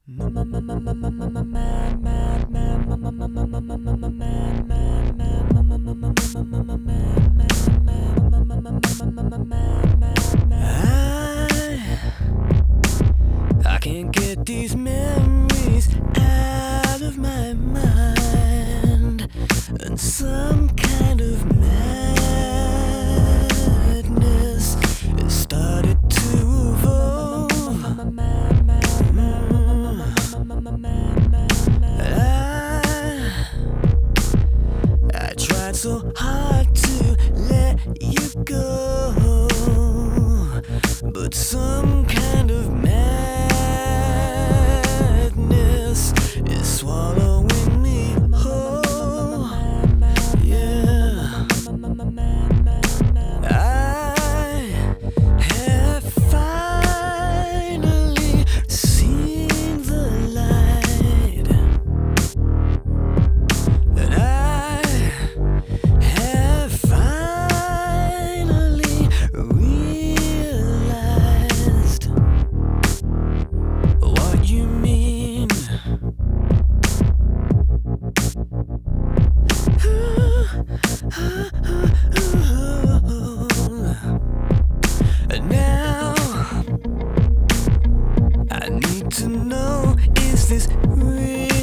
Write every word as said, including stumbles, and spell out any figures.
I can't get these memories out of my mind, and some kind of madness has started to evolve. I, I tried so hard to let you go, but some kind of madness is swallowing me whole. Yeah, I have finally seen the light, and I have finally realized what you mean. And now I need to know, is this real?